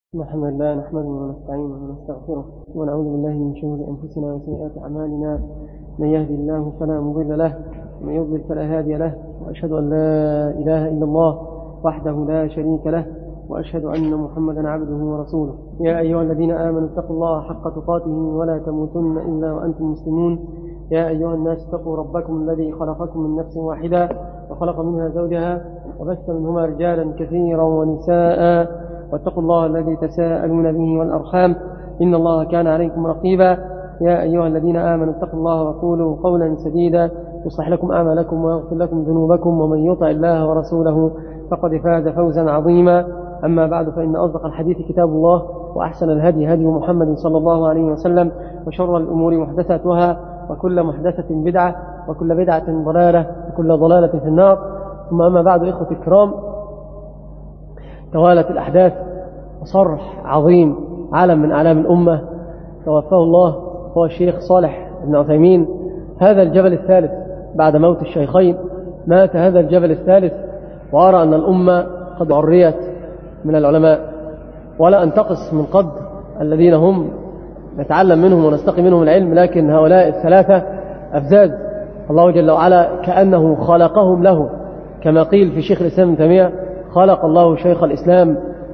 الحمد لله نحمده ونستعينه ونستغفره ونعوذ بالله من شرور أنفسنا وسيئات أعمالنا. من يهدي الله فلا مضل له ومن يضلل فلا هادي له، وأشهد أن لا إله إلا الله وحده لا شريك له، وأشهد أن محمدا عبده ورسوله. يا أيها الذين آمنوا اتقوا الله حق تقاته ولا تموتن إلا وأنتم مسلمون. يا أيها الناس اتقوا ربكم الذي خلقكم من نفس واحدة وخلق منها زوجها وبث منهما رجالا كثيرا ونساء، واتقوا الله الذي تساءلون به والأرحام إن الله كان عليكم رقيبا. يا أيها الذين آمنوا اتقوا الله وقولوا قولا سديدا يصلح لكم أعمالكم ويغفر لكم ذنوبكم، ومن يطع الله ورسوله فقد فاز فوزا عظيما. أما بعد، فإن أصدق الحديث كتاب الله، وأحسن الهدي هدي محمد صلى الله عليه وسلم، وشر الأمور محدثاتها، وكل محدثة بدعة، وكل بدعة ضلالة، وكل ضلالة في النار. ثم أما بعد، إخوة الكرام، توالت الأحداث وصرح عظيم عالم من أعلام الأمة توفاه الله هو الشيخ صالح بن عثيمين. هذا الجبل الثالث بعد موت الشيخين، مات هذا الجبل الثالث، وأرى أن الأمة قد عريت من العلماء، ولا أنتقص من قدر الذين هم نتعلم منهم ونستقي منهم العلم، لكن هؤلاء الثلاثة أفزاز الله جل وعلا كأنه خلقهم له، كما قيل في شيخ الإسلام ابن تيمية: خلق الله شيخ الإسلام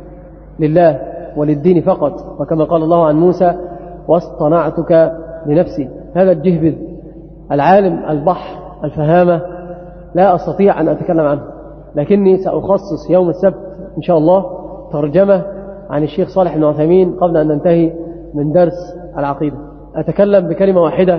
لله وللدين فقط، وكما قال الله عن موسى: واصطنعتك لنفسي. هذا الجهبذ العالم البحر الفهامة لا أستطيع أن أتكلم عنه، لكني سأخصص يوم السبت إن شاء الله ترجمة عن الشيخ صالح بن عثيمين قبل أن ننتهي من درس العقيدة. أتكلم بكلمة واحدة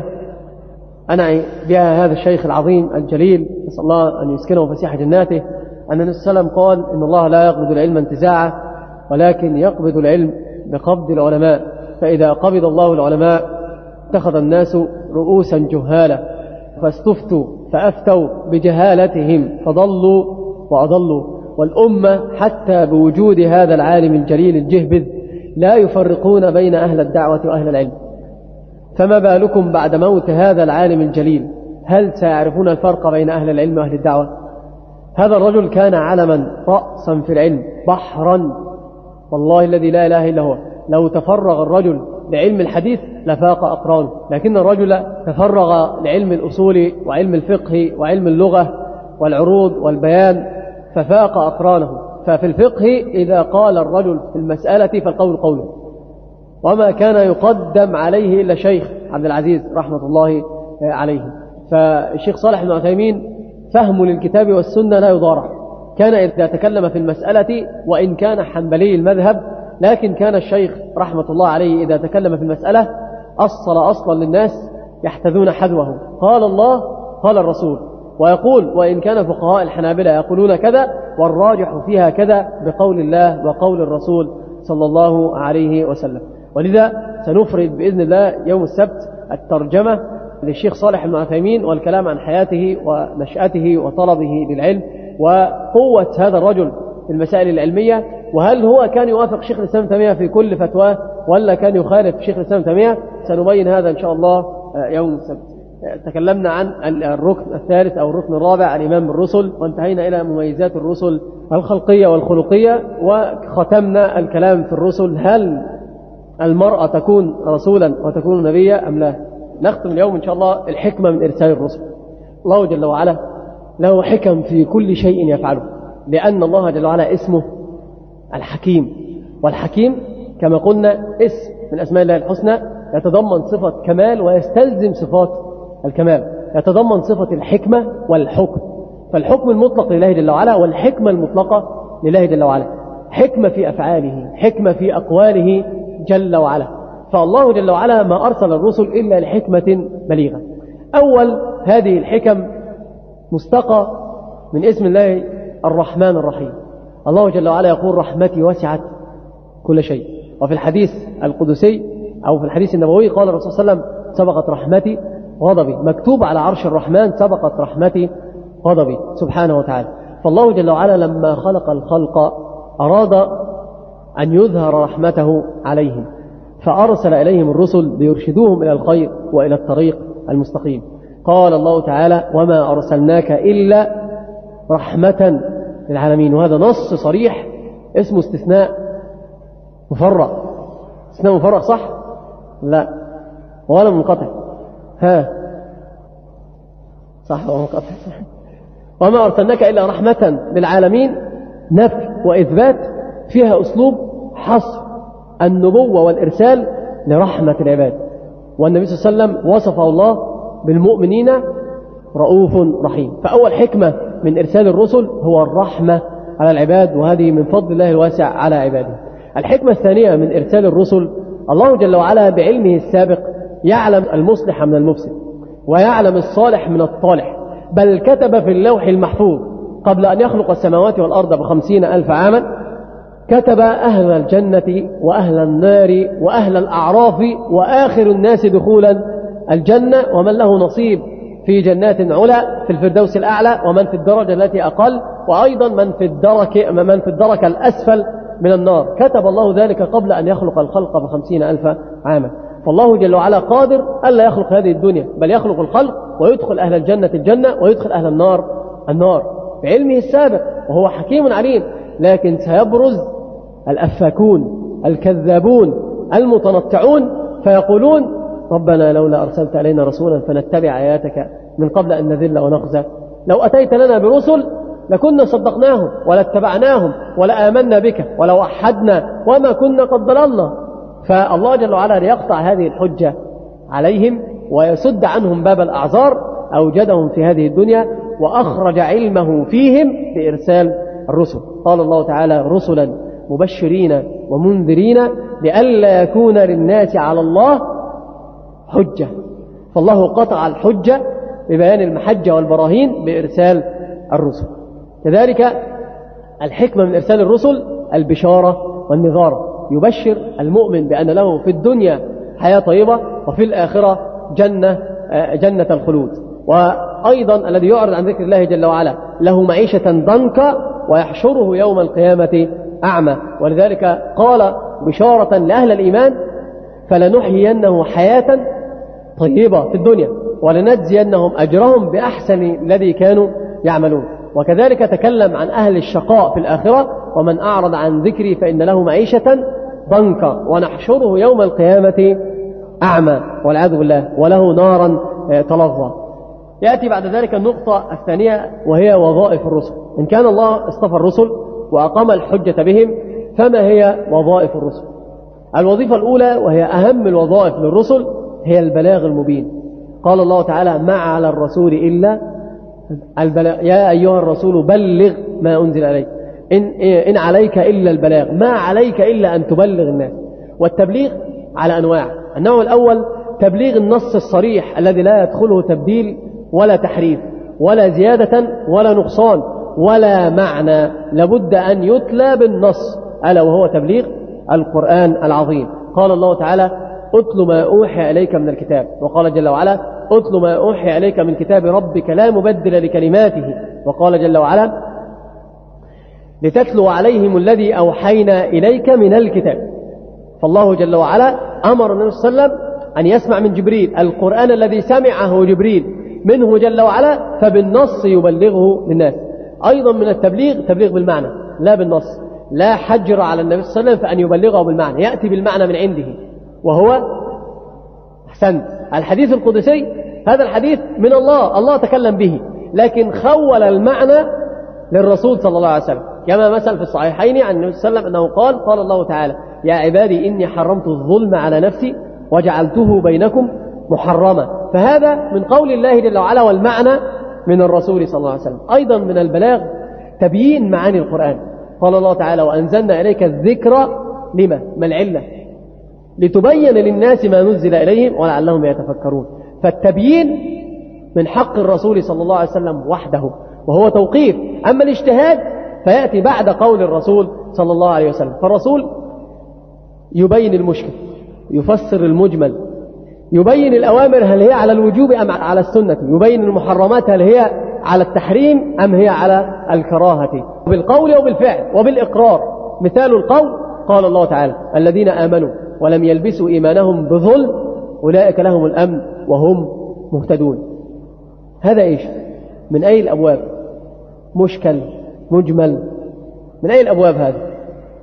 أنعي بها هذا الشيخ العظيم الجليل، نسأل الله أن يسكنه فسيح جناته، أن النبي صلى الله عليه وسلم قال: إن الله لا يقبض العلم انتزاعا، ولكن يقبض العلم بقبض العلماء، فإذا قبض الله العلماء اتخذ الناس رؤوسا جهالا، فاستفتوا فأفتوا بجهالتهم فضلوا وأضلوا. والأمة حتى بوجود هذا العالم الجليل الجهبذ لا يفرقون بين أهل الدعوة وأهل العلم، فما بالكم بعد موت هذا العالم الجليل؟ هل سيعرفون الفرق بين أهل العلم وأهل الدعوة؟ هذا الرجل كان علما رأسا في العلم، بحرا، والله الذي لا إله إلا هو. لو تفرغ الرجل لعلم الحديث لفاق أقرانه، لكن الرجل تفرغ لعلم الأصول وعلم الفقه وعلم اللغة والعروض والبيان ففاق أقرانه. ففي الفقه إذا قال الرجل في المسألة فالقول قوله، وما كان يقدم عليه إلا شيخ عبد العزيز رحمة الله عليه. فالشيخ صالح بن عثيمين فهم للكتاب والسنة لا يضارع، كان إذا تكلم في المسألة وإن كان حنبلي المذهب، لكن كان الشيخ رحمة الله عليه إذا تكلم في المسألة أصلا للناس يحتذون حذوه، قال الله قال الرسول، ويقول: وإن كان فقهاء الحنابلة يقولون كذا والراجح فيها كذا بقول الله وقول الرسول صلى الله عليه وسلم. ولذا سنفرد بإذن الله يوم السبت الترجمة للشيخ صالح بن عثيمين، والكلام عن حياته ونشأته وطلبه للعلم وقوة هذا الرجل في المسائل العلمية، وهل هو كان يوافق شيخ الإسلام ابن تيمية في كل فتواه ولا كان يخالف شيخ الإسلام ابن تيمية. سنبين هذا إن شاء الله يوم السبت. تكلمنا عن الركن الثالث أو الركن الرابع، الإيمان بالرسل، وانتهينا إلى مميزات الرسل الخلقية والخلقية، وختمنا الكلام في الرسل: هل المرأة تكون رسولا وتكون نبيا أم لا؟ نختم اليوم إن شاء الله الحكمة من إرسال الرسل. الله جل وعلا له حكم في كل شيء يفعله، لأن الله جل وعلا اسمه الحكيم، والحكيم كما قلنا اسم من أسماء الله الحسنى يتضمن صفة كمال ويستلزم صفات الكمال، يتضمن صفة الحكمة والحكم. فالحكم المطلق لله جل وعلا والحكمة المطلقة لله جل وعلا، حكمة في أفعاله، حكمة في أقواله جل وعلا. فالله جل وعلا ما أرسل الرسل إلا لحكمة بليغة. أول هذه الحكم مستقى من اسم الله الرحمن الرحيم. الله جل وعلا يقول: رحمتي وسعت كل شيء. وفي الحديث القدسي أو في الحديث النبوي قال الرسول صلى الله عليه وسلم: سبقت رحمتي غضبي. مكتوب على عرش الرحمن: سبقت رحمتي غضبي، سبحانه وتعالى. فالله جل وعلا لما خلق الخلق أراد أن يظهر رحمته عليهم، فأرسل إليهم الرسل ليرشدوهم إلى الخير وإلى الطريق المستقيم. قال الله تعالى: وما أرسلناك إلا رحمة للعالمين. وهذا نص صريح اسمه استثناء مفرغ، استثناء مفرغ صح؟ لا، ولا منقطع. ها صح ومنقطع. وما أرسلناك إلا رحمة للعالمين، نفي وإثبات فيها أسلوب حصر النبوة والإرسال لرحمة العباد. والنبي صلى الله عليه وسلم وصفه الله بالمؤمنين رؤوف رحيم. فأول حكمة من إرسال الرسل هو الرحمة على العباد، وهذه من فضل الله الواسع على عباده. الحكمة الثانية من إرسال الرسل، الله جل وعلا بعلمه السابق يعلم المصلح من المفسد، ويعلم الصالح من الطالح، بل كتب في اللوح المحفوظ قبل أن يخلق السماوات والأرض ب50,000 عاما، كتب أهل الجنة وأهل النار وأهل الأعراف وآخر الناس دخولا الجنة، ومن له نصيب في جنات علا في الفردوس الأعلى، ومن في الدرجة التي أقل، وأيضا من في الدرك الأسفل من النار. كتب الله ذلك قبل أن يخلق الخلق ب50,000 عاما. فالله جل وعلا قادر ألا يخلق هذه الدنيا، بل يخلق الخلق ويدخل أهل الجنة الجنة ويدخل أهل النار النار بعلمه السابق، وهو حكيم عليم. لكن سيبرز الأفاكون الكذابون المتنطعون فيقولون ربنا لولا أرسلت علينا رسولا فنتبع آياتك من قبل أن نذل ونخزى، لو أتيت لنا برسل لكنا صدقناهم ولا اتبعناهم ولا آمنا بك ولو أحدنا وما كنا قد ضللنا. فالله جل وعلا ليقطع هذه الحجة عليهم ويسد عنهم باب الأعذار أوجدهم في هذه الدنيا، وأخرج علمه فيهم بإرسال الرسل. قال الله تعالى رسلا مبشرين ومنذرين لئلا يكون للناس على الله حجة. فالله قطع الحجة ببيان المحجة والبراهين بإرسال الرسل. كذلك الحكمة من إرسال الرسل البشارة والنذارة، يبشر المؤمن بأن له في الدنيا حياة طيبة وفي الآخرة جنة الخلود. وأيضا الذي يعرض عن ذكر الله جل وعلا له معيشة ضنكا ويحشره يوم القيامة أعمى. ولذلك قال بشارة لأهل الإيمان فلنحيينه حياة طيبة في الدنيا ولنجزينهم أجرهم بأحسن الذي كانوا يعملون. وكذلك تكلم عن أهل الشقاء في الآخرة ومن أعرض عن ذكري فإن له معيشة ضنكا ونحشره يوم القيامة أعمى والعياذ بالله وله نارا تلظى. يأتي بعد ذلك النقطة الثانية وهي وظائف الرسل. إن كان الله اصطفى الرسل وأقام الحجة بهم، فما هي وظائف الرسل؟ الوظيفة الأولى وهي أهم الوظائف للرسل هي البلاغ المبين. قال الله تعالى ما على الرسول إلا البلاغ، يا أيها الرسول بلغ ما أنزل عليك، إن عليك إلا البلاغ، ما عليك إلا أن تبلغ الناس. والتبليغ على أنواع. النوع الأول تبليغ النص الصريح الذي لا يدخله تبديل ولا تحريف ولا زيادة ولا نقصان ولا معنى، لابد أن يتلى بالنص، ألا وهو تبليغ القرآن العظيم. قال الله تعالى أتل ما أوحي إليك من الكتاب، وقال جل وعلا أتل ما أوحي إليك من كتاب ربك لا مبدل لكلماته، وقال جل وعلا لتتلو عليهم الذي أوحينا إليك من الكتاب. فالله جل وعلا أمر النبي صلى الله عليه وسلم أن يسمع من جبريل القرآن الذي سمعه جبريل منه جل وعلا، فبالنص يبلغه للناس. أيضا من التبليغ تبليغ بالمعنى لا بالنص، لا حجر على النبي صلى الله عليه وسلم فأن يبلغه بالمعنى، يأتي بالمعنى من عنده، وهو أحسنت الحديث القدسي. هذا الحديث من الله، الله تكلم به، لكن خول المعنى للرسول صلى الله عليه وسلم، كما مثل في الصحيحين عن النبي صلى الله عليه وسلم أنه قال الله تعالى يا عبادي إني حرمت الظلم على نفسي وجعلته بينكم محرما. فهذا من قول الله جل وعلا، والمعنى من الرسول صلى الله عليه وسلم. أيضا من البلاغ تبيين معاني القرآن. قال الله تعالى وأنزلنا إليك الذكر لما ما العلة لتبين للناس ما نزل إليهم ولعلهم يتفكرون. فالتبيين من حق الرسول صلى الله عليه وسلم وحده وهو توقيف. أما الاجتهاد فيأتي بعد قول الرسول صلى الله عليه وسلم. فالرسول يبين المشكل، يفسر المجمل، يبين الأوامر هل هي على الوجوب أم على السنة، يبين المحرمات هل هي على التحريم أم هي على الكراهة، بالقول وبالفعل وبالإقرار. مثال القول قال الله تعالى الذين آمنوا ولم يلبسوا إيمانهم بظلم أولئك لهم الأمن وهم مهتدون. هذا إيش؟ من أي الأبواب؟ مشكل، مجمل، من أي الأبواب هذا؟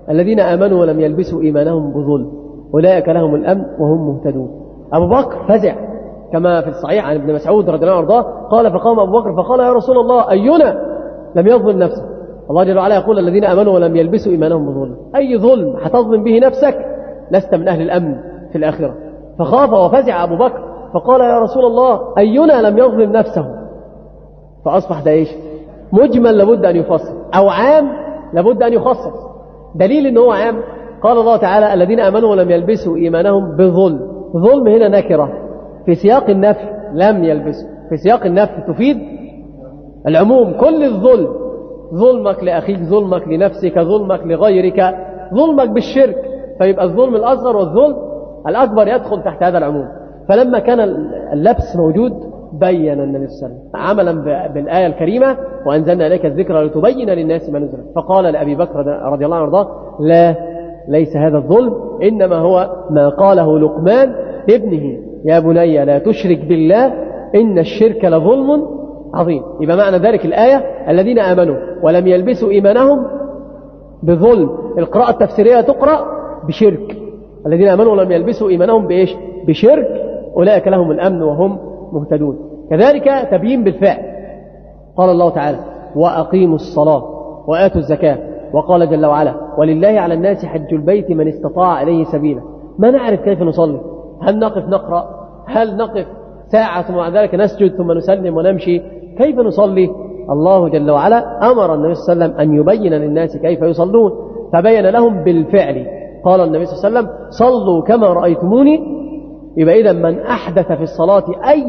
الذين آمنوا ولم يلبسوا إيمانهم بظلم أولئك لهم الأمن وهم مهتدون. أبو بكر فزع كما في الصحيح عن ابن مسعود رضي الله عنه وارضاه قال فقام أبو بكر فقال يا رسول الله أينا لم يظلم نفسه؟ الله جل وعلا يقول الذين آمنوا ولم يلبسوا إيمانهم بظلم، أي ظلم هتظلم به نفسك لست من أهل الأمن في الآخرة. فخاف وفزع أبو بكر فقال يا رسول الله أينا لم يظلم نفسه؟ فأصبح ده إيش؟ مجمل لابد أن يفصل، أو عام لابد أن يخصص. دليل أنه عام قال الله تعالى الذين آمنوا ولم يلبسوا إيمانهم بظلم. ظلم هنا نكرة في سياق النفي، لم يلبسوا في سياق النفي تفيد العموم، كل الظلم، ظلمك لأخيك، ظلمك لنفسك، ظلمك لغيرك، ظلمك بالشرك، فيبقى الظلم الأصغر والظلم الأكبر يدخل تحت هذا العموم. فلما كان اللبس موجود بين النبي صلى الله عليه وسلم عملا بالآية الكريمة وأنزلنا إليك الذكر لتبين للناس ما نزل. فقال لأبي بكر رضي الله عنه وارضاه لا، ليس هذا الظلم، إنما هو ما قاله لقمان لابنه يا بني لا تشرك بالله إن الشرك لظلم عظيم. يبقى معنى ذلك الآية الذين آمنوا ولم يلبسوا إيمانهم بظلم، القراءة التفسيرية تقرأ بشرك، الذين آمنوا ولم يلبسوا إيمانهم بإيش؟ بشرك، أولئك لهم الأمن وهم مهتدون. كذلك تبيين بالفعل، قال الله تعالى وأقيموا الصلاة وآتوا الزكاة، وقال جل وعلا ولله على الناس حج البيت من استطاع إليه سبيلا. ما نعرف كيف نصلي، هل نقف نقرأ، هل نقف ساعة ثم بعد ذلك نسجد ثم نسلم ونمشي، كيف نصلي؟ الله جل وعلا أمر النبي صلى الله عليه وسلم أن يبين للناس كيف يصلون، فبين لهم بالفعل. قال النبي صلى الله عليه وسلم صلوا كما رأيتموني. يبقى إذا من أحدث في الصلاة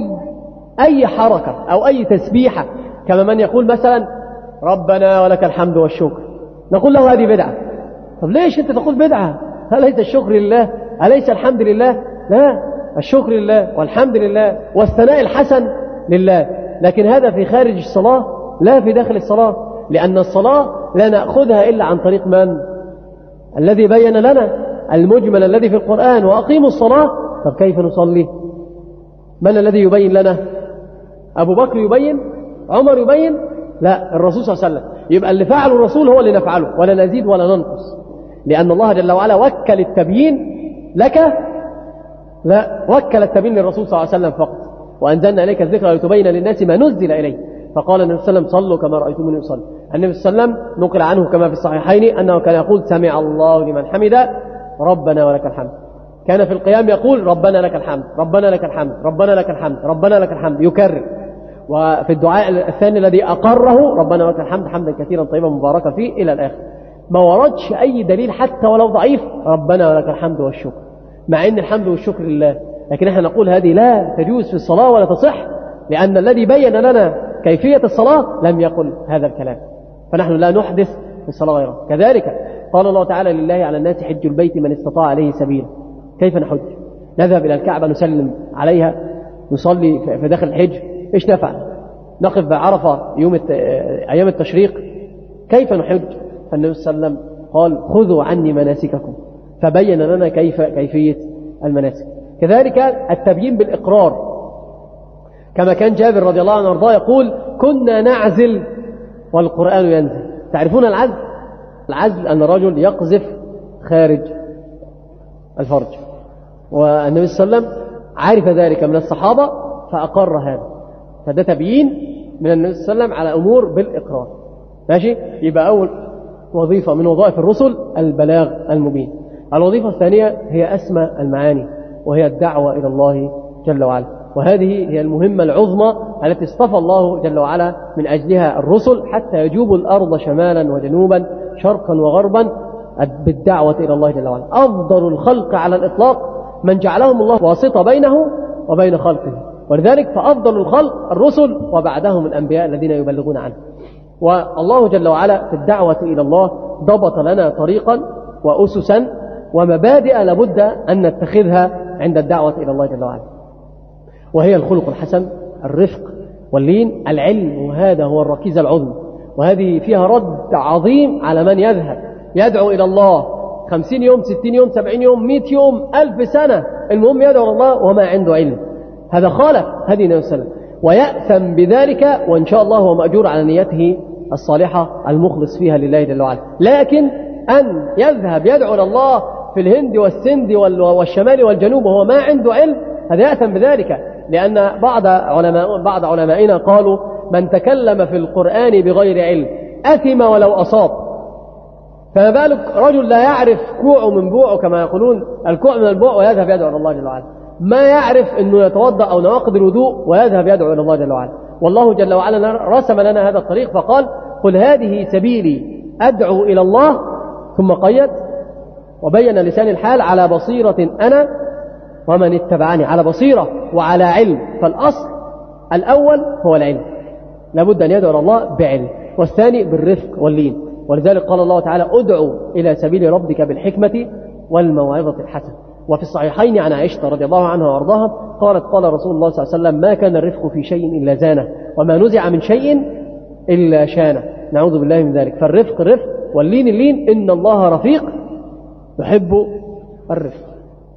أي حركة أو أي تسبيحة، كما من يقول مثلا ربنا ولك الحمد والشكر، نقول له هذه بدعة. طب ليش أنت تقول بدعة؟ أليس الشكر لله؟ أليس الحمد لله؟ لا، الشكر لله والحمد لله والثناء الحسن لله، لكن هذا في خارج الصلاة لا في داخل الصلاة، لأن الصلاة لا نأخذها إلا عن طريق من؟ الذي بين لنا المجمل الذي في القرآن وأقيموا الصلاة. طب كيف نصلي؟ من الذي يبين لنا؟ أبو بكر يبين؟ عمر يبين؟ لا، الرسول صلى الله عليه وسلم. يبقى اللي فعله الرسول هو اللي نفعله، ولا نزيد ولا ننقص، لأن الله جل وعلا وكل التبيين لك، لا، وكل التبيين للرسول صلى الله عليه وسلم فقط. وأنزلنا إليك الذكر لتبين للناس ما نزل إليه. فقال النبي صلى الله عليه وسلم صلوا كما رأيتموني أصلي. النبي صلى الله عليه وسلم نقل عنه كما في الصحيحين أنه كان يقول سمع الله لمن حمده ربنا ولك الحمد. كان في القيام يقول ربنا لك الحمد ربنا لك الحمد ربنا لك الحمد ربنا لك الحمد، يكرر. وفي الدعاء الثاني الذي أقره ربنا ولك الحمد حمدا كثيرا طيبا مباركا فيه إلى الآخر. ما وردش أي دليل حتى ولو ضعيف ربنا ولك الحمد والشكر، مع أن الحمد والشكر لله، لكن احنا نقول هذه لا تجوز في الصلاة ولا تصح، لأن الذي بين لنا كيفية الصلاة لم يقل هذا الكلام، فنحن لا نحدث في الصلاة غيره. كذلك قال الله تعالى لله على الناس حج البيت من استطاع عليه سبيلا. كيف نحج؟ نذهب إلى الكعبة نسلم عليها، نصلي في داخل الحج، إيش نفعل؟ نقف بعرفة أيام التشريق، كيف نحج؟ فالنبي صلى الله عليه وسلم قال خذوا عني مناسككم، فبين لنا كيفية المناسك. كذلك التبيين بالإقرار، كما كان جابر رضي الله عنه وارضاه يقول كنا نعزل والقرآن ينزل. تعرفون العزل؟ العزل أن الرجل يقذف خارج الفرج، والنبي صلى الله عليه وسلم عرف ذلك من الصحابة فأقر هذا، فده تبيين من النبي صلى الله عليه وسلم على أمور بالإقرار. ماشي؟ يبقى أول وظيفة من وظائف الرسل البلاغ المبين. الوظيفة الثانية هي أسمى المعاني، وهي الدعوة إلى الله جل وعلا، وهذه هي المهمة العظمى التي اصطفى الله جل وعلا من أجلها الرسل حتى يجوبوا الأرض شمالا وجنوبا شرقا وغربا بالدعوة إلى الله جل وعلا. أفضل الخلق على الإطلاق من جعلهم الله واسطة بينه وبين خلقه، ولذلك فأفضل الخلق الرسل وبعدهم الأنبياء الذين يبلغون عنه. والله جل وعلا في الدعوة إلى الله ضبط لنا طريقا وأسسا ومبادئ لابد أن نتخذها عند الدعوة إلى الله جل وعلا، وهي الخلق الحسن، الرفق واللين، العلم، وهذا هو الركيزة العظمى. وهذه فيها رد عظيم على من يذهب يدعو إلى الله 50 يوم 60 يوم 70 يوم 100 يوم 1000 سنة، المهم يدعو الله وما عنده علم. هذا خالف هدي النبي صلى الله عليه وسلم ويأثم بذلك، وإن شاء الله هو مأجور على نيته الصالحة المخلص فيها لله جل وعلا. لكن أن يذهب يدعو إلى الله في الهند والسند والشمال والجنوب وهو ما عنده علم، هذا يأثم بذلك، لأن بعض علمائنا قالوا من تكلم في القرآن بغير علم أثم ولو أصاب. فما بالك رجل لا يعرف كوعه من بوعه كما يقولون، الكوع من البوع، ويذهب يدعو إلى الله جل وعلا، ما يعرف أنه يتوضأ أو نواقض الوضوء ويذهب يدعو إلى الله جل وعلا. والله جل وعلا رسم لنا هذا الطريق فقال قل هذه سبيلي أدعو إلى الله، ثم قيد وبين لسان الحال على بصيرة أنا ومن اتبعني، على بصيرة وعلى علم. فالأصل الأول هو العلم، لابد أن يدعو إلى الله بعلم، والثاني بالرفق واللين. ولذلك قال الله تعالى ادعو إلى سبيل ربك بالحكمة والموعظة الحسنة. وفي الصحيحين عن عائشة رضي الله عنها وارضاها قالت قال رسول الله صلى الله عليه وسلم ما كان الرفق في شيء إلا زانه، وما نزع من شيء إلا شانه، نعوذ بالله من ذلك. فالرفق الرفق واللين اللين، إن الله رفيق يحب الرفق.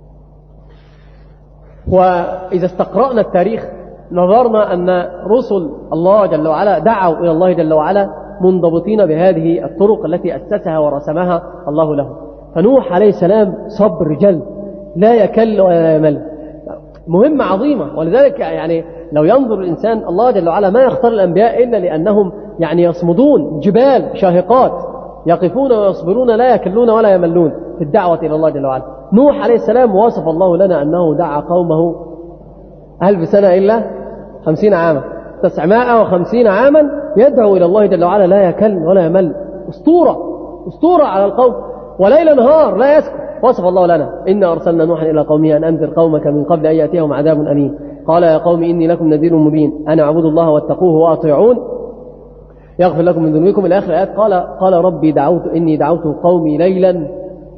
وإذا استقرأنا التاريخ نظرنا أن رسل الله جل وعلا دعوا إلى الله جل وعلا منضبطين بهذه الطرق التي أسسها ورسمها الله له. فنوح عليه السلام صبر جلد، لا يكل ولا يمل، مهمة عظيمة. ولذلك يعني لو ينظر الإنسان، الله جل وعلا ما يختار الأنبياء إلا لأنهم يعني يصمدون جبال شاهقات، يقفون ويصبرون لا يكلون ولا يملون في الدعوة إلى الله جل وعلا. نوح عليه السلام وصف الله لنا أنه دعا قومه 1000 سنة إلا 50 عاما، 950 عاما يدعو إلى الله جل وعلا لا يكل ولا يمل. أسطورة على القوم، وليل نهار لا يسكت. وصف الله لنا إنا أرسلنا نوحا إلى قومه أن أنذر قومك من قبل أن يأتيهم عذاب أليم قال يا قوم إني لكم نذير مبين أن اعبدوا الله واتقوه وأطيعون يغفر لكم من ذنوبكم إلى آخر الآيات. قال ربي إني دعوت قومي ليلا،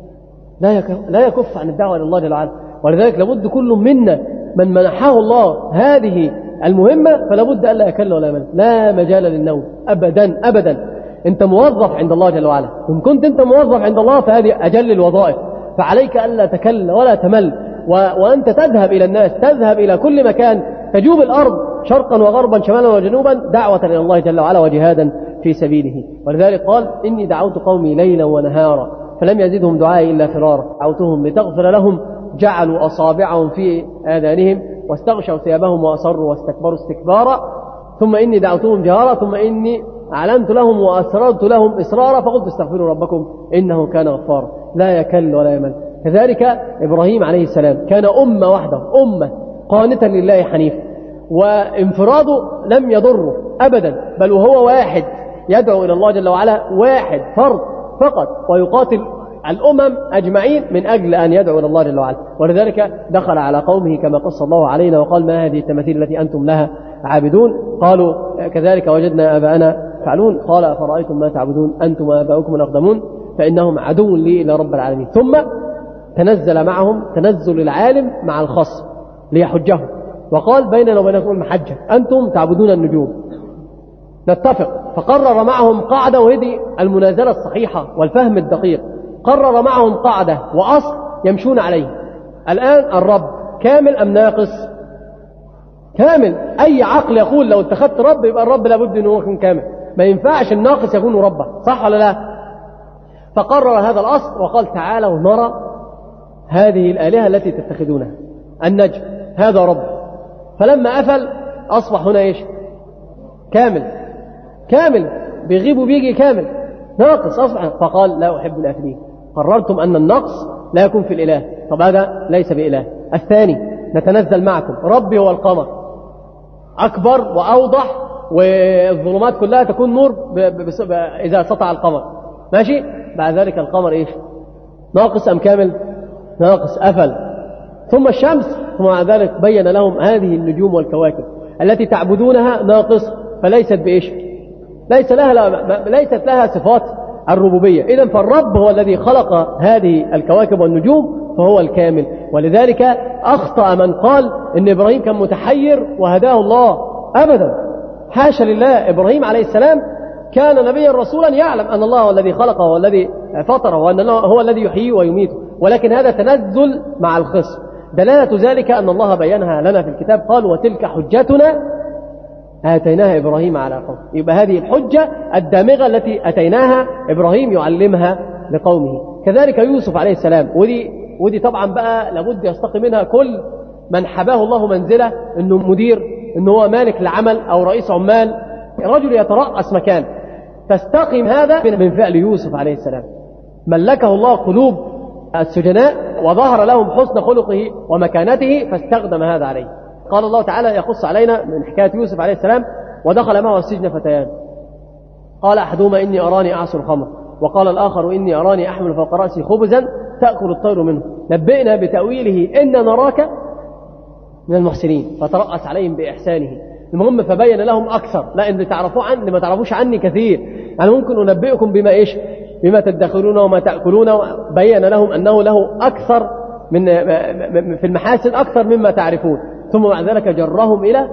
لا يكف عن الدعوة إلى الله جل وعلا. ولذلك لابد كل منا من منحه الله هذه المهمة فلابد ألا يكل ولا يمل، لا مجال للنوم أبدا أبدا. أنت موظف عند الله جل وعلا، إن كنت أنت موظف عند الله فهذه أجل الوظائف، فعليك ألا تكل ولا تمل. وأنت تذهب إلى الناس، تذهب إلى كل مكان، تجوب الأرض شرقا وغربا شمالا وجنوبا دعوة إلى الله جل وعلا وجهادا في سبيله. ولذلك قال إني دعوت قومي ليلا ونهارا فلم يزدهم دعائي إلا فرارا دعوتهم لتغفر لهم جعلوا أصابعهم في آذانهم واستغشوا ثيابهم وأصروا واستكبروا استكبارا ثم إني دعوتهم جهارا ثم إني أعلنت لهم وأسررت لهم إسرارا فقلت استغفروا ربكم إنه كان غفارا، لا يكل ولا يمل. كذلك إبراهيم عليه السلام كان أمة واحدة، أمة قانتا لله حنيف، وانفراده لم يضره أبدا، بل وهو واحد يدعو إلى الله جل وعلا، واحد فرد فقط، ويقاتل الأمم أجمعين من أجل أن يدعو إلى الله جل وعلا. ولذلك دخل على قومه كما قص الله علينا وقال ما هذه التماثيل التي أنتم لها عابدون؟ قالوا كذلك وجدنا آباءنا فعلون. قال أفرأيتم ما تعبدون أنتم وآباؤكم الأقدمون فإنهم عدو لي إلى رب العالمين. ثم تنزل معهم تنزل العالم مع الخصم ليحجهم، وقال بيننا وبينكم المحجة، أنتم تعبدون النجوم نتفق. فقرر معهم قاعدة، وهذه المنازلة الصحيحة والفهم الدقيق، قرر معهم قاعدة وأصل يمشون عليه. الآن الرب كامل أم ناقص؟ كامل. أي عقل يقول لو اتخذت رب يبقى الرب لابد أنه يكون كامل، ما ينفعش الناقص يكون ربا، صح ولا لا؟ فقرر هذا الأصل وقال تعالوا نرى هذه الآلهة التي تتخذونها، النجم هذا رب. فلما أفل أصبح هنا إيش؟ كامل بيغيب وبيجي كامل، ناقص أصبح. فقال لا أحب الآفلين، قررتم أن النقص لا يكون في الإله، طب هذا ليس بإله. الثاني نتنزل معكم، ربي هو القمر أكبر وأوضح، والظلمات كلها تكون نور إذا سطع القمر، ماشي. بعد ذلك القمر إيش؟ ناقص أم كامل؟ ناقص، أفل. ثم الشمس، ثم بعد ذلك بين لهم هذه النجوم والكواكب التي تعبدونها ناقص، فليست بإيش؟ ليست لها صفات الربوبية. إذن فالرب هو الذي خلق هذه الكواكب والنجوم فهو الكامل. ولذلك أخطأ من قال إن إبراهيم كان متحير وهداه الله، أبدا، حاشا لله. إبراهيم عليه السلام كان نبيا رسولا يعلم أن الله هو الذي خلقه والذي فطره وأن الله هو الذي يحييه ويميته، ولكن هذا تنزل مع الخصم. دلالة ذلك أن الله بينها لنا في الكتاب، قال وتلك حجتنا آتيناها إبراهيم على قوم. يبقى هذه الحجة الدامغة التي أتيناها إبراهيم يعلمها لقومه. كذلك يوسف عليه السلام، ودي طبعا بقى لابد يستقي منها كل من حباه الله منزله، انه مدير، انه هو مالك العمل او رئيس عمال، رجل يترأس مكان، تستقي هذا من فعل يوسف عليه السلام. ملكه الله قلوب السجناء وظهر لهم حسن خلقه ومكانته فاستخدم هذا عليه. قال الله تعالى يقص علينا من حكاية يوسف عليه السلام: ودخل معه السجن فتيان قال أحدهما إني أراني أعصر الخمر وقال الآخر إني أراني أحمل فوق رأسي خبزا تأكل الطير منه نبئنا بتأويله إن نراك من المحسنين. فترأس عليهم بإحسانه. المهم فبين لهم أكثر، لا إن تعرفوا عني ما تعرفوش عني كثير، أنا ممكن أنبئكم بما تدخرون وما تأكلون. بين لهم أنه له أكثر من في المحاسن أكثر مما تعرفون، ثم مع ذلك جرهم إلى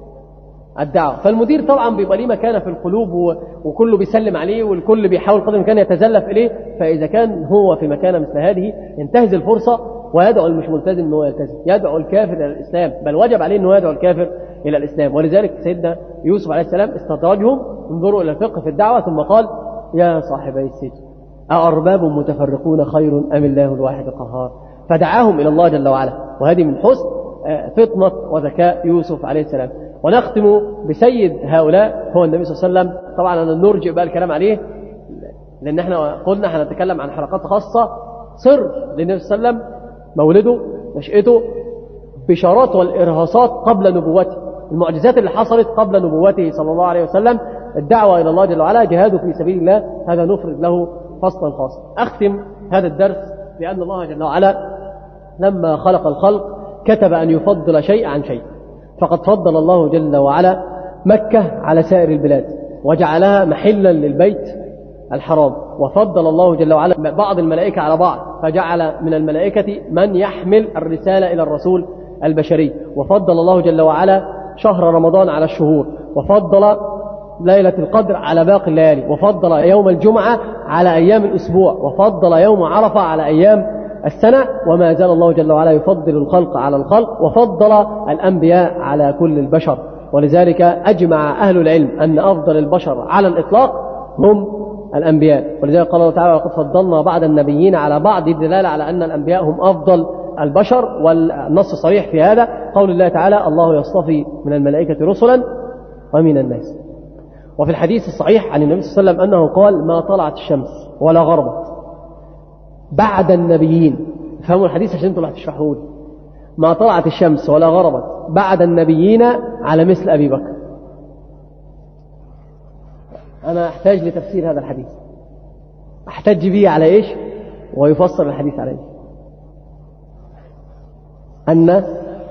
الدعوة. فالمدير طبعا بيبقى ليه مكانة في القلوب وكله بيسلم عليه والكل بيحاول قدر الإمكان يتزلف إليه. فإذا كان هو في مكانة مثل هذه ينتهز الفرصة ويدعو المش ملتزم أنه يلتزم، يدعو الكافر إلى الإسلام، بل وجب عليه أنه يدعو الكافر إلى الإسلام. ولذلك سيدنا يوسف عليه السلام استدرجهم: انظروا إلى الفقه في الدعوة، ثم قال: يا صاحبي السجن أأرباب متفرقون خير أم الله الواحد القهار؟ فدعاهم إلى الله جل وعلا. وهذه من حسن فطنة وذكاء يوسف عليه السلام. ونختم بسيد هؤلاء هو النبي صلى الله عليه وسلم. طبعا أنا نرجع بقى الكلام عليه لأن احنا قلنا هنتكلم عن حلقات خاصة سر للنبي صلى الله عليه وسلم: مولده، نشأته، بشارات والإرهاصات قبل نبوته، المعجزات اللي حصلت قبل نبوته صلى الله عليه وسلم، الدعوة إلى الله جل وعلا، جهاده في سبيل الله، هذا نفرد له فصلا خاصا. أختم هذا الدرس بأن الله جل وعلا لما خلق الخلق كتب أن يفضل شيء عن شيء، فقد فضل الله جل وعلا مكة على سائر البلاد وجعلها محلا للبيت الحرام، وفضل الله جل وعلا بعض الملائكة على بعض، فجعل من الملائكة من يحمل الرسالة إلى الرسول البشري، وفضل الله جل وعلا شهر رمضان على الشهور، وفضل ليلة القدر على باقي الليالي، وفضل يوم الجمعة على أيام الأسبوع، وفضل يوم عرفة على أيام السنة، وما زال الله جل وعلا يفضل الخلق على الخلق، وفضل الأنبياء على كل البشر. ولذلك أجمع أهل العلم أن أفضل البشر على الإطلاق هم الأنبياء. ولذلك قال الله تعالى: وقد فضلنا بعض النبيين على بعض، دلالة على أن الأنبياء هم أفضل البشر. والنص صريح في هذا قول الله تعالى: الله يصطفي من الملائكة رسلا ومن الناس. وفي الحديث الصحيح عن النبي صلى الله عليه وسلم أنه قال: ما طلعت الشمس ولا غربت بعد النبيين. فهموا الحديث عشان انتوا اللي هتشرحوه لي. ما طلعت الشمس ولا غربت بعد النبيين على مثل أبي بكر. أنا أحتاج لتفسير هذا الحديث، أحتاج به على إيش ويفسر الحديث عليه؟ أن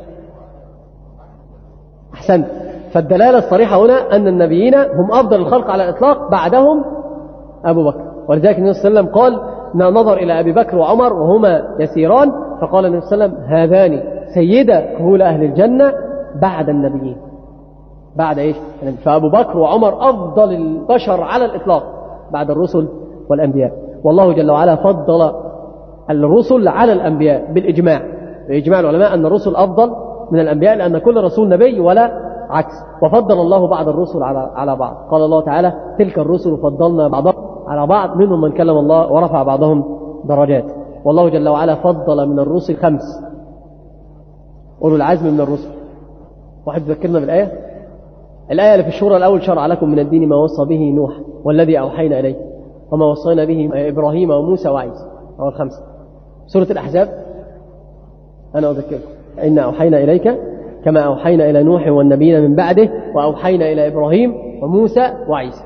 أحسنت. فالدلالة الصريحة هنا أن النبيين هم أفضل الخلق على الإطلاق، بعدهم أبو بكر. ولذلك النبي صلى الله عليه وسلم قال: نظر إلى أبي بكر وعمر وهما يسيران، فقال النبي صلى الله عليه وسلم: هذان سيدا كهول أهل الجنة بعد النبيين. بعد إيش؟ فأبو بكر وعمر أفضل البشر على الإطلاق بعد الرسل والأنبياء. والله جل وعلا فضل الرسل على الأنبياء بالإجماع، بإجماع العلماء أن الرسل أفضل من الأنبياء، لأن كل رسول نبي ولا عكس. وفضل الله بعض الرسل على بعض. قال الله تعالى: تلك الرسل فضلنا بعضهم على بعض منهم من كلم الله ورفع بعضهم درجات. والله جل وعلا فضل من الرسل 5 أولو العزم من الرسل. واحد ذكرنا بالآية، الآية اللي في الشورى الأول: شرع لكم من الدين ما وصى به نوح والذي أوحينا إليه وما وصينا به إبراهيم وموسى وعيسى. أول 5. سورة الأحزاب أنا أذكركم: إنا أوحينا إليك كما أوحينا إلى نوح والنبيين من بعده وأوحينا إلى إبراهيم وموسى وعيسى.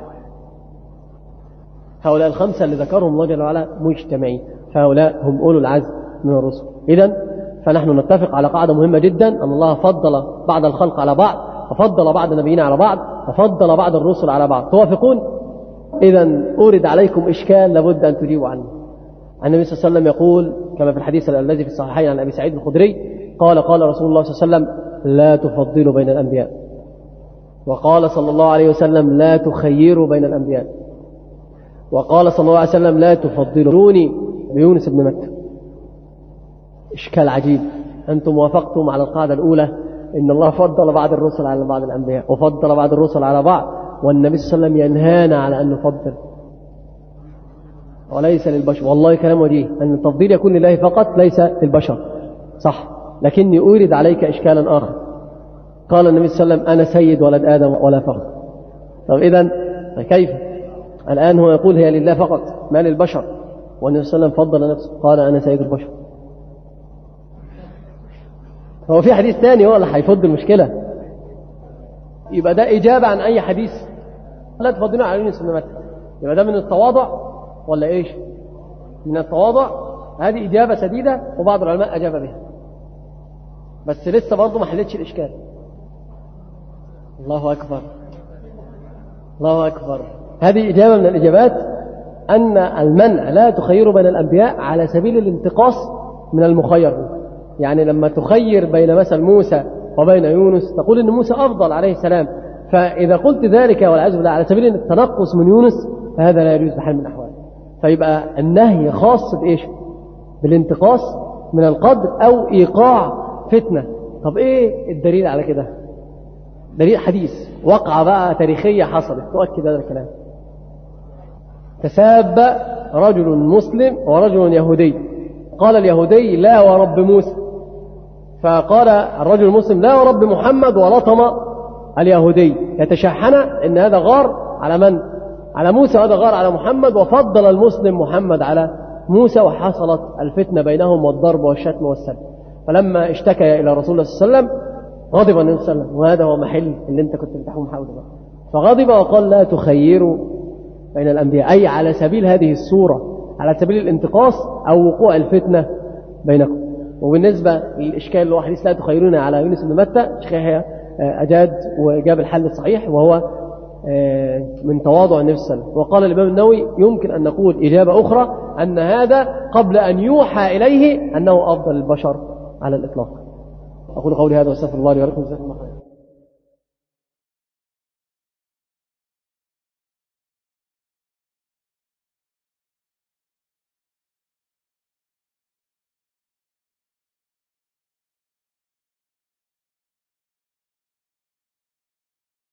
هؤلاء 5 اللي ذكرهم الله جل وعلا مجتمعين، فهؤلاء هم أولو العزم من الرسل. إذن فنحن نتفق على قاعدة مهمة جدا: أن الله فضل بعض الخلق على بعض، وفضل بعض النبيين على بعض، وفضل بعض الرسل على بعض. توافقون؟ إذن أورد عليكم إشكال لابد أن تجيبوا عنه. النبي صلى الله عليه وسلم يقول كما في الحديث الذي في الصحيحين عن أبي سعيد الخدري قال: قال رسول الله صلى الله عليه وسلم: لا تفضلوا بين الأنبياء. وقال صلى الله عليه وسلم: لا تخيروا بين الأنبياء. وقال صلى الله عليه وسلم: لا تفضلوني بيونس بن متى. إشكال عجيب. أنتم وافقتم على القاعدة الأولى إن الله فضل بعض الرسل على بعض الأنبياء وفضل بعض الرسل على بعض، والنبي صلى الله عليه وسلم ينهانا على أن نفضل. وليس للبشر. والله كلام وجيه أن التفضيل يكون لله فقط ليس للبشر، صح، لكني أورد عليك إشكالا آخر. قال النبي صلى الله عليه وسلم أنا سيد ولد آدم ولا فخر. طب إذن كيف الآن هو يقول هي لله فقط ما للبشر، والنبي صلى الله عليه وسلم فضل نفسه قال أنا سيد البشر؟ هو في حديث ثاني هو اللي هيفض المشكلة. يبقى ده إجابة عن أي حديث لا تفضلنا على يونس بن متى. يبقى ده من التواضع ولا إيش؟ من التواضع. هذه إجابة سديدة وبعض العلماء أجاب بها، بس لسه برضه ما حلتش الإشكال. الله أكبر، الله أكبر. هذه إجابة من الإجابات أن المنع لا تخير بين الأنبياء على سبيل الانتقاص من المخير. يعني لما تخير بين مثل موسى وبين يونس تقول إن موسى أفضل عليه السلام، فإذا قلت ذلك والعياذ بالله على سبيل التنقص من يونس فهذا لا يجوز بحال من الأحوال. فيبقى النهي خاص بإيش؟ بالانتقاص من القدر أو إيقاع فتنة. طب إيه الدليل على كده؟ دليل حديث وقعة بقى تاريخية حصلت تؤكد هذا الكلام. تساب رجل مسلم ورجل يهودي، قال اليهودي لا ورب موسى، فقال الرجل المسلم لا ورب محمد، ولطم اليهودي يتشحن ان هذا غار على من؟ على موسى، وهذا غار على محمد، وفضل المسلم محمد على موسى، وحصلت الفتنة بينهم والضرب والشتم والسب. فلما اشتكى الى رسول الله صلى الله عليه وسلم غضب النبي صلى الله عليه وسلم، وهذا هو محل اللي انت كنت بتحكم حوله بقى. فغضب وقال لا تخيروا بين الأنبياء، أي على سبيل هذه الصورة، على سبيل الانتقاص أو وقوع الفتنة بينكم. وبالنسبة للإشكال اللي هو حديث لا تخيرون على يونس بن متى، شيخ أجاد وجاب الحل الصحيح، وهو من تواضع النبي صلى الله عليه وسلم. وقال الإمام النووي يمكن أن نقول إجابة أخرى أن هذا قبل أن يوحى إليه أنه أفضل البشر على الإطلاق. أقول قولي هذا واستغفر الله لي ولكم. جزاكم الله خيرا.